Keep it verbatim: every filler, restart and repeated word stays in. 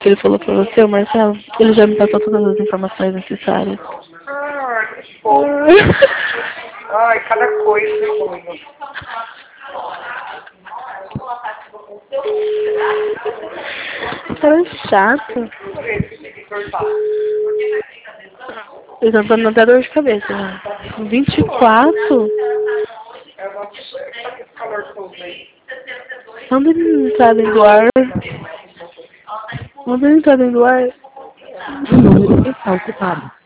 que ele falou pra você, o Marcelo, ele já me passou todas as informações necessárias. Ah, que bom. Ai, cada coisa, coisa. Cara chato. Ele tá dando até dor de cabeça, né? vinte e quatro? É uma esse calor todo aí. Manda ele entrar dentro do ar. Manda ele entrar dentro do ar. O número está ocupado.